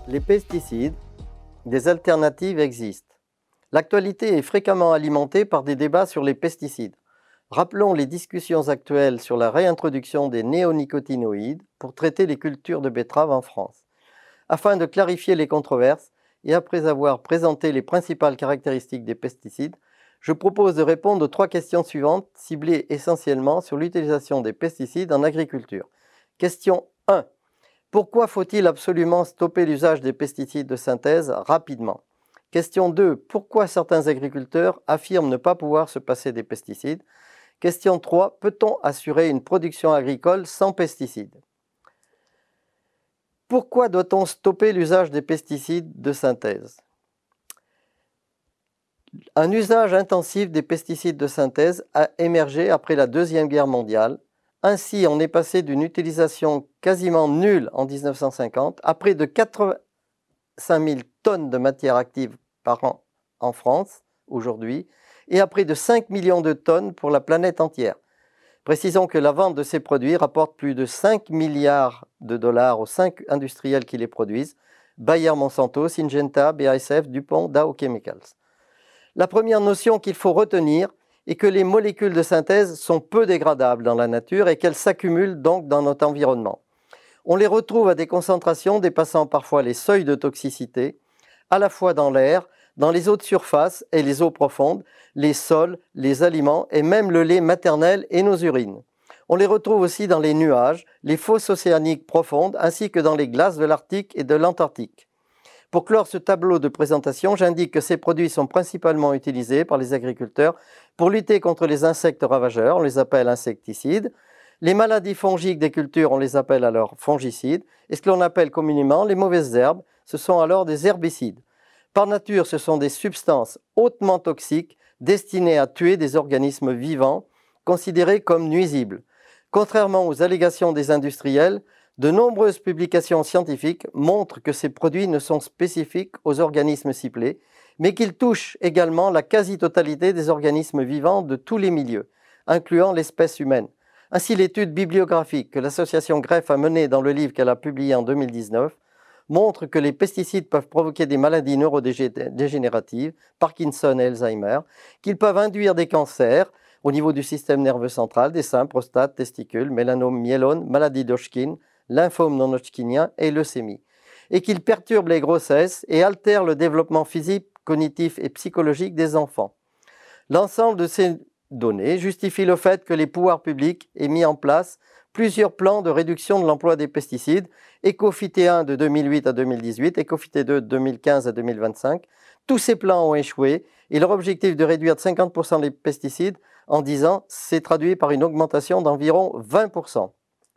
Les pesticides, des alternatives existent. L'actualité est fréquemment alimentée par des débats sur les pesticides. Rappelons les discussions actuelles sur la réintroduction des néonicotinoïdes pour traiter les cultures de betteraves en France. Afin de clarifier les controverses et après avoir présenté les principales caractéristiques des pesticides, je propose de répondre aux 3 questions suivantes, ciblées essentiellement sur l'utilisation des pesticides en agriculture. Question 1. Pourquoi faut-il absolument stopper l'usage des pesticides de synthèse rapidement? Question 2. Pourquoi certains agriculteurs affirment ne pas pouvoir se passer des pesticides? Question 3. Peut-on assurer une production agricole sans pesticides? Pourquoi doit-on stopper l'usage des pesticides de synthèse? Un usage intensif des pesticides de synthèse a émergé après la Deuxième Guerre mondiale. Ainsi, on est passé d'une utilisation quasiment nulle en 1950 à près de 85 000 tonnes de matière active par an en France aujourd'hui et à près de 5 millions de tonnes pour la planète entière. Précisons que la vente de ces produits rapporte plus de 5 milliards de dollars aux 5 industriels qui les produisent, Bayer Monsanto, Syngenta, BASF, DuPont, Dow Chemicals. La première notion qu'il faut retenir est que les molécules de synthèse sont peu dégradables dans la nature et qu'elles s'accumulent donc dans notre environnement. On les retrouve à des concentrations dépassant parfois les seuils de toxicité, à la fois dans l'air, dans les eaux de surface et les eaux profondes, les sols, les aliments et même le lait maternel et nos urines. On les retrouve aussi dans les nuages, les fosses océaniques profondes ainsi que dans les glaces de l'Arctique et de l'Antarctique. Pour clore ce tableau de présentation, j'indique que ces produits sont principalement utilisés par les agriculteurs pour lutter contre les insectes ravageurs, on les appelle insecticides. Les maladies fongiques des cultures, on les appelle alors fongicides. Et ce que l'on appelle communément les mauvaises herbes, ce sont alors des herbicides. Par nature, ce sont des substances hautement toxiques destinées à tuer des organismes vivants considérés comme nuisibles. Contrairement aux allégations des industriels, de nombreuses publications scientifiques montrent que ces produits ne sont spécifiques aux organismes ciblés, mais qu'ils touchent également la quasi-totalité des organismes vivants de tous les milieux, incluant l'espèce humaine. Ainsi, l'étude bibliographique que l'association Greffe a menée dans le livre qu'elle a publié en 2019 montre que les pesticides peuvent provoquer des maladies neurodégénératives, Parkinson et Alzheimer, qu'ils peuvent induire des cancers au niveau du système nerveux central, des seins, prostate, testicules, mélanome, myélome, maladie d'Hodgkin, lymphome non-Hodgkinien et leucémie, et qu'ils perturbent les grossesses et altèrent le développement physique, cognitif et psychologique des enfants. L'ensemble de ces données justifie le fait que les pouvoirs publics aient mis en place plusieurs plans de réduction de l'emploi des pesticides, Ecofité 1 de 2008 à 2018, Ecofité 2 de 2015 à 2025. Tous ces plans ont échoué et leur objectif de réduire de 50% les pesticides en 10 ans s'est traduit par une augmentation d'environ 20%.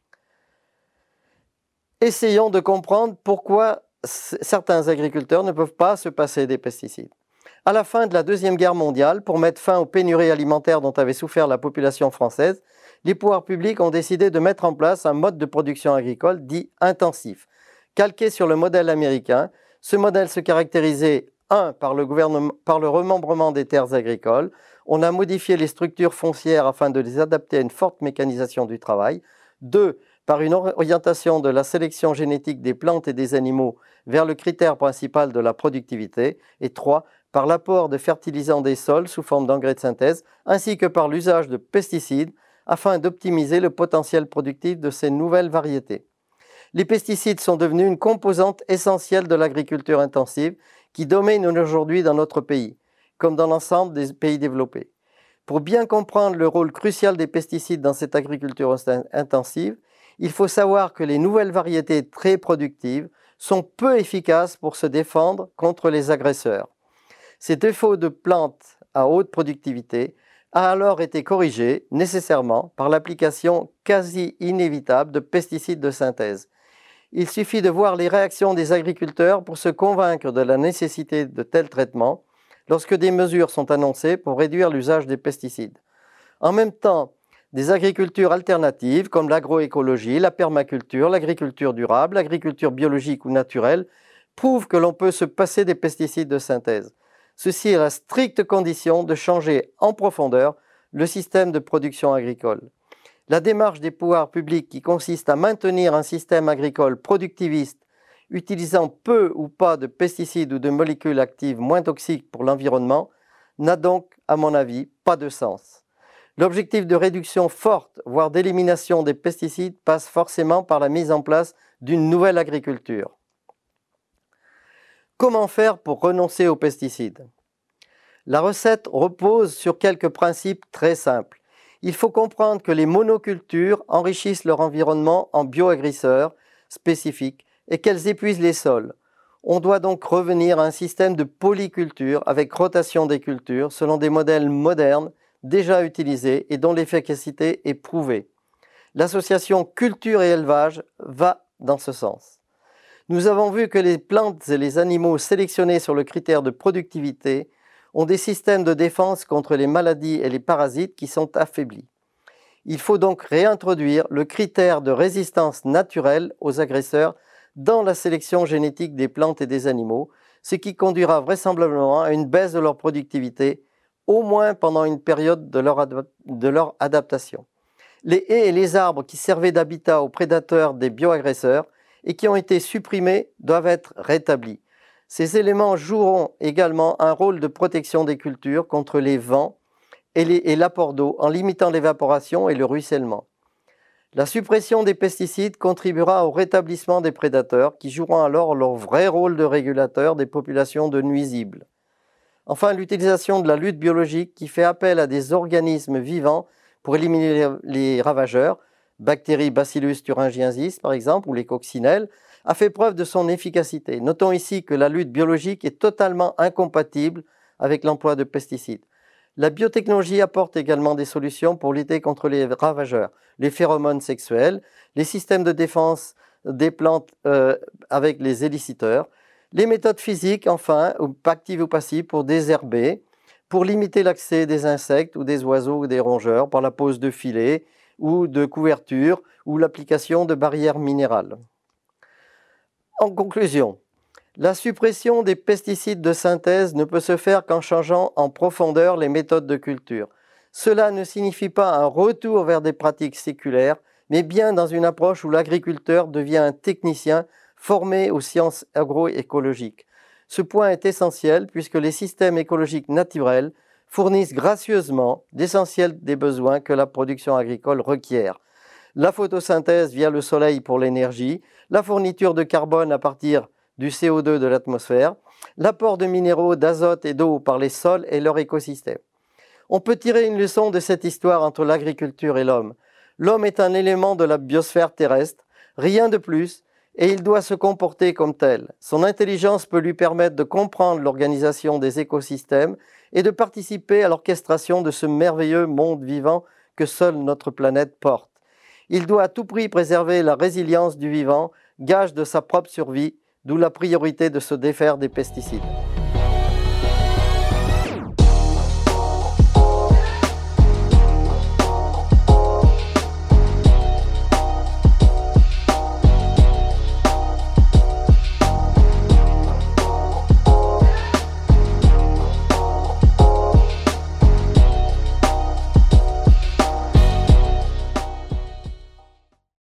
Essayons de comprendre pourquoi certains agriculteurs ne peuvent pas se passer des pesticides. À la fin de la Deuxième Guerre mondiale, pour mettre fin aux pénuries alimentaires dont avait souffert la population française, les pouvoirs publics ont décidé de mettre en place un mode de production agricole dit intensif. Calqué sur le modèle américain, ce modèle se caractérisait 1. Par le remembrement des terres agricoles. On a modifié les structures foncières afin de les adapter à une forte mécanisation du travail. 2. Par une orientation de la sélection génétique des plantes et des animaux vers le critère principal de la productivité. Et 3. Par l'apport de fertilisants des sols sous forme d'engrais de synthèse, ainsi que par l'usage de pesticides afin d'optimiser le potentiel productif de ces nouvelles variétés. Les pesticides sont devenus une composante essentielle de l'agriculture intensive qui domine aujourd'hui dans notre pays, comme dans l'ensemble des pays développés. Pour bien comprendre le rôle crucial des pesticides dans cette agriculture intensive, il faut savoir que les nouvelles variétés très productives sont peu efficaces pour se défendre contre les agresseurs. Ces défauts de plantes à haute productivité a alors été corrigé nécessairement par l'application quasi inévitable de pesticides de synthèse. Il suffit de voir les réactions des agriculteurs pour se convaincre de la nécessité de tels traitements lorsque des mesures sont annoncées pour réduire l'usage des pesticides. En même temps, des agricultures alternatives comme l'agroécologie, la permaculture, l'agriculture durable, l'agriculture biologique ou naturelle prouvent que l'on peut se passer des pesticides de synthèse. Ceci est la stricte condition de changer en profondeur le système de production agricole. La démarche des pouvoirs publics qui consiste à maintenir un système agricole productiviste utilisant peu ou pas de pesticides ou de molécules actives moins toxiques pour l'environnement, n'a donc, à mon avis, pas de sens. L'objectif de réduction forte, voire d'élimination des pesticides, passe forcément par la mise en place d'une nouvelle agriculture. Comment faire pour renoncer aux pesticides? La recette repose sur quelques principes très simples. Il faut comprendre que les monocultures enrichissent leur environnement en bioagresseurs spécifiques et qu'elles épuisent les sols. On doit donc revenir à un système de polyculture avec rotation des cultures selon des modèles modernes déjà utilisés et dont l'efficacité est prouvée. L'association culture et élevage va dans ce sens. Nous avons vu que les plantes et les animaux sélectionnés sur le critère de productivité ont des systèmes de défense contre les maladies et les parasites qui sont affaiblis. Il faut donc réintroduire le critère de résistance naturelle aux agresseurs dans la sélection génétique des plantes et des animaux, ce qui conduira vraisemblablement à une baisse de leur productivité, au moins pendant une période de leur adaptation. Les haies et les arbres qui servaient d'habitat aux prédateurs des bioagresseurs et qui ont été supprimés doivent être rétablis. Ces éléments joueront également un rôle de protection des cultures contre les vents et l'apport d'eau en limitant l'évaporation et le ruissellement. La suppression des pesticides contribuera au rétablissement des prédateurs qui joueront alors leur vrai rôle de régulateur des populations de nuisibles. Enfin, l'utilisation de la lutte biologique qui fait appel à des organismes vivants pour éliminer les ravageurs, bactéries Bacillus thuringiensis par exemple, ou les coccinelles, a fait preuve de son efficacité. Notons ici que la lutte biologique est totalement incompatible avec l'emploi de pesticides. La biotechnologie apporte également des solutions pour lutter contre les ravageurs, les phéromones sexuels, les systèmes de défense des plantes avec les éliciteurs, les méthodes physiques, enfin, actives ou passives pour désherber, pour limiter l'accès des insectes ou des oiseaux ou des rongeurs par la pose de filets ou de couvertures ou l'application de barrières minérales. En conclusion, la suppression des pesticides de synthèse ne peut se faire qu'en changeant en profondeur les méthodes de culture. Cela ne signifie pas un retour vers des pratiques séculaires, mais bien dans une approche où l'agriculteur devient un technicien formé aux sciences agroécologiques. Ce point est essentiel puisque les systèmes écologiques naturels fournissent gracieusement l'essentiel des besoins que la production agricole requiert. La photosynthèse via le soleil pour l'énergie, la fourniture de carbone à partir du CO2 de l'atmosphère, l'apport de minéraux, d'azote et d'eau par les sols et leur écosystème. On peut tirer une leçon de cette histoire entre l'agriculture et l'homme. L'homme est un élément de la biosphère terrestre, rien de plus, et il doit se comporter comme tel. Son intelligence peut lui permettre de comprendre l'organisation des écosystèmes et de participer à l'orchestration de ce merveilleux monde vivant que seule notre planète porte. Il doit à tout prix préserver la résilience du vivant, gage de sa propre survie, d'où la priorité de se défaire des pesticides.